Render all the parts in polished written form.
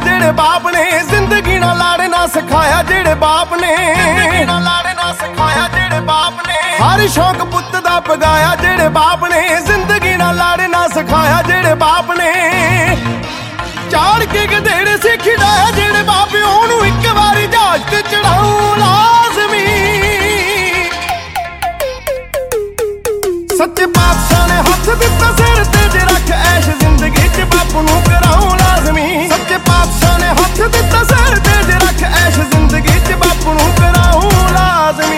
ਜਿਹੜੇ ਬਾਪ ਨੇ ਜ਼ਿੰਦਗੀ ਨਾਲ ਲੜਨਾ ਸਿਖਾਇਆ ਜਿਹੜੇ ਬਾਪ ਨੇ ਲੜਨਾ ਸਿਖਾਇਆ ਜਿਹੜੇ ਬਾਪ ਨੇ ਹਰ ਸ਼ੌਕ ਪੁੱਤ ਦਾ ਪਗਾਇਆ ਜਿਹੜੇ ਬਾਪ ਨੇ ਜ਼ਿੰਦਗੀ ਨਾਲ ਲੜਨਾ ਸਿਖਾਇਆ ਜਿਹੜੇ ਬਾਪ ਨੇ ਚਾੜ ਕੇ ਗਧੇੜੇ ਸੀ ਖਿਡਾਇਆ ਜਿਹੜੇ ਬਾਪ ਉਹਨੂੰ ਇੱਕ ਵਾਰੀ ਜਹਾਜ਼ ਤੇ ਚੜਾਉ ਲਾਜ਼ਮੀ ਸੱਚੇ ਪਾਤਸ਼ਾਹ ਨੇ ਹੱਥ ਦਿੱਤਾ ਸਿਰ ਤੇ ਜੇ ਰੱਖ ਐਸ਼ ਜ਼ਿੰਦਗੀ 'ਚ ਬਾਪੂ ਨੂੰ ਕਰਾਉ ਲਾਜ਼ਮੀ ਸੱਚੇ ਪਾਤਸ਼ਾਹ ਨੇ ਹੱਥ ਦਿੱਤਾ ਸਿਰ ਤੇ ਜੇ ਰੱਖ ਐਸ਼ ਜ਼ਿੰਦਗੀ 'ਚ ਬਾਪੂ ਨੂੰ ਕਰਾਉ ਲਾਜ਼ਮੀ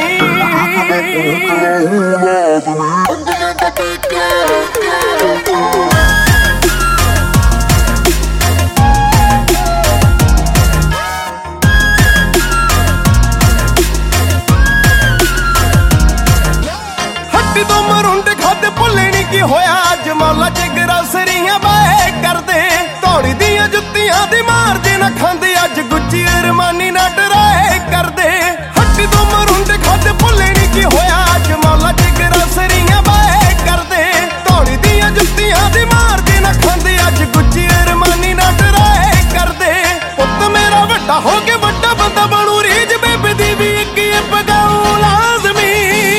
ਕੀ ਹੋਇਆ ਅੱਜ ਮੌਲਾ ਚ ਗਰੋਸਰੀਆਂ ਬਾਏ ਕਰਦੇ ਧੌੜੀ ਦੀਆਂ ਜੁੱਤੀਆਂ ਦੀ ਮਾਰਦੇ ਨਾ ਖਾਂਦੇ ਅੱਜ ਗੁੱਚੀ ਅਰਮਾਨੀ ਨਾ ਡਰਾਏ ਕਰਦੇ ਹੱਟੀ ਤੋਂ ਮਰੁੰਡੇ ਖਾਦੇ ਭੁੱਲੇ ਨੀ ਕੀ ਹੋਇਆ ਅੱਜ ਮੌਲਾ ਚ ਗਰੋਸਰੀਆਂ ਬਾਏ ਕਰਦੇ ਧੌੜੀ ਦੀਆਂ ਜੁੱਤੀਆਂ ਦੀ ਮਾਰਦੇ ਨਾ ਖਾਂਦੇ ਅੱਜ ਗੁੱਚੀ ਅਰਮਾਨੀ ਨਾ ਡਰਾਏ ਕਰਦੇ ਪੁੱਤ ਮੇਰਾ ਵੱਡਾ ਹੋ ਕੇ ਵੱਡਾ ਬੰਦਾ ਬਣੂ ਰੀਝ ਬੇਬੇ ਦੀ ਵੀ ਇੱਕ ਪਗਾਉ ਲਾਜ਼ਮੀ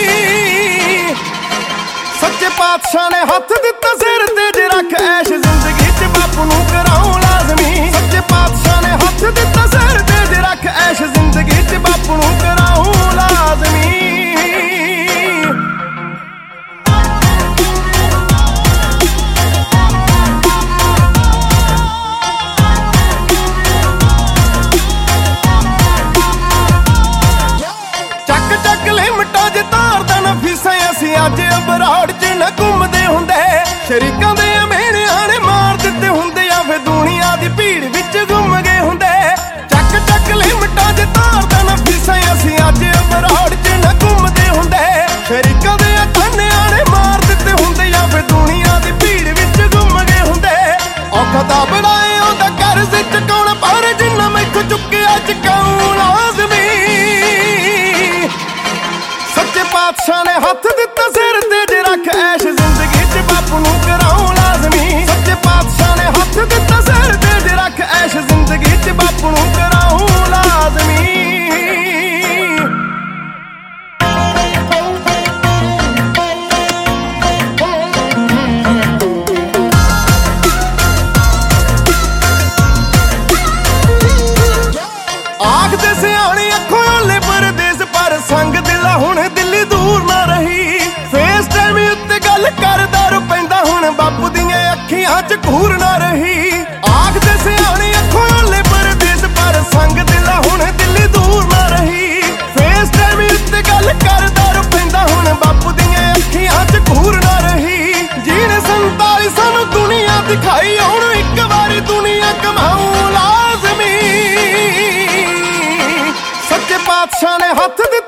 ਸੱਚੇ ਪਾਤਸ਼ਾਹ ਨੇ ਹੱਥ ਦਿੱਤਾ ਸਿਰ ਤੇ ਜੇ ਰੱਖ ਐਸ਼ ਜ਼ਿੰਦਗੀ 'ਚ ਬਾਪੂ ਨੂੰ ਕਰਾਉ ਲਾਜ਼ਮੀ ਸੱਚੇ ਪਾਤਸ਼ਾਹ ਨੇ ਹੱਥ ਦਿੱਤਾ ਸਿਰ ਤੇ ਜੇ ਰੱਖ ਐਸ਼ ਜ਼ਿੰਦਗੀ 'ਚ ਬਾਪੂ ਨੂੰ ਕਰਾਉ ਲਾਜ਼ਮੀ ਚੱਕ ਚੱਕ ਲਿਮਟਾਂ 'ਚ ਤਾਰਦਾ ਨਾ ਫੀਸਾਂ ਅਸੀਂ ਅੱਜ ਅਬਰਾੜ 'ਚ ਨਾ ਘੁੰਮਦੇ ਹੁੰਦੇ ਸ਼ਰੀਕਾਂ ਦੇ ਮੇਹਣਿਆਂ ਨੇ ਮਾਰ ਦਿੱਤੇ ਹੁੰਦੇ ਆ ਫੇ ਦੁਨੀਆ ਦੀ ਭੀੜ ਵਿੱਚ ਗੁੰਮ ਗਏ ਹੁੰਦੇ ਚੱਕ ਚੱਕ ਲਿਮਟਾਂ 'ਚ ਤਾਰਦਾ ਨਾ ਫੀਸਾਂ ਅਸੀਂ ਅੱਜ ਅਬਰਾੜ 'ਚ ਨਾ ਘੁੰਮਦੇ ਹੁੰਦੇ ਸ਼ਰੀਕਾਂ ਦੇ ਖਾਨਿਆਂ ਨੇ ਮਾਰ ਦਿੱਤੇ ਹੁੰਦੇ ਆ ਫੇ ਦੁਨੀਆ ਦੀ ਭੀੜ ਵਿੱਚ ਗੁੰਮ ਗਏ ਹੁੰਦੇ ਔਖਾ ਤਾਂ ਬਣਾਏ ਉਹਦਾ ਕਰਜ਼ ਚੁਕਾਉਣਾ ਪਰ ਜਿੰਨਾ ਮੈਥੋਂ ਚੁੱਕਿਆ ਚੁਕਾਉ ਲਾਜ਼ਮੀ ਸੱਚੇ ਪਾਤਸ਼ਾਹ ਨੇ ਹੱਥ ਦਿੱਤਾ ਸਿਰ ਤੇ ਜੇ ਰੱਖ ਐਸ਼ ਜ਼ਿੰਦਗੀ 'ਚ ਬਾਪੂ ਨੂੰ ਕਰਾਉ ਲਾਜ਼ਮੀ ਸੱਚੇ ਪਾਤਸ਼ਾਹ ਨੇ ਹੱਥ ਦਿੱਤਾ ਸਿਰ ਤੇ ਜੇ ਰੱਖ ਐਸ਼ ਜ਼ਿੰਦਗੀ 'ਚ ਬਾਪੂ ਨੂੰ ਕਰਾਉ ਲਾਜ਼ਮੀ ਆਖਦੇ ਸਿਆਣੇ ਅੱਖੋਂ ਓਲੇ ਪਰਦੇਸ ਪਰ ਸੰਗ ਦਿਲਾ ਹੁਣ ਦਿੱਲੀ ਦੂਰ ਨਾ ਰਹੀ ਫੇਸ ਟਾਈਮ ਉੱਤੇ ਗੱਲ ਕਰਦਾ ਰੁਪੈਂਦਾ ਹੁਣ ਬਾਪੂ ਦੀਆਂ ਅੱਖੀਆਂ 'ਚ ਘੂਰ ਨਾ ਰਹੀ ਆਖਦੇ ਸਿਆਣੇ ਅੱਖੋਂ ਓਲੇ ਪਰਦੇਸ ਪਰ ਸੰਗ ਦਿਲਾ ਹੁਣ ਦਿੱਲੀ ਦੂਰ ਨਾ ਰਹੀ ਫੇਸ ਟਾਈਮ ਉੱਤੇ ਗੱਲ ਕਰਦਾ ਰੁਪੈਂਦਾ ਹੁਣ ਬਾਪੂ ਦੀਆਂ ਅੱਖੀਆਂ 'ਚ ਘੂਰ ਨਾ ਰਹੀ ਜਿਹਨੇ 47 ਸਾਨੂੰ ਦੁਨੀਆ ਦਿਖਾਈ ਹੁਣ ਇੱਕ ਵਾਰੀ ਦੁਨੀਆ ਕਮਾਉ ਲਾਜ਼ਮੀ ਸੱਚੇ ਪਾਤਸ਼ਾਹ ਨੇ ਹੱਥ ਦਿੱਤਾ